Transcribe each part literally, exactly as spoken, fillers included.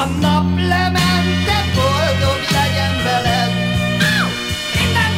A nap lemente, boldog legyen veled. Minden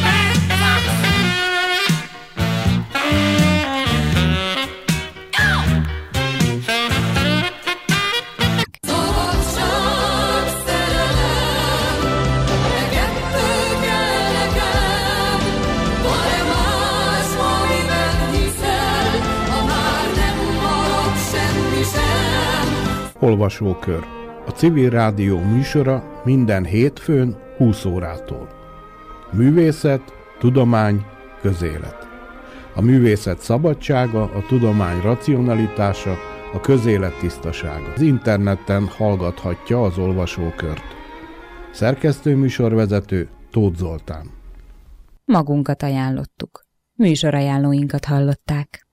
Szabadság, szerelem, e kettő kell nekem. Van-e más, amiben hiszel, ha már nem marad semmi sem? Olvasókör. A Civil Rádió műsora minden hétfőn húsz órától. Művészet, tudomány, közélet. A művészet szabadsága, a tudomány racionalitása, a közélet tisztasága. Az interneten hallgathatja az olvasókört. Szerkesztőműsorvezető Tóth Zoltán. Magunkat ajánlottuk. Műsorajánlóinkat hallották.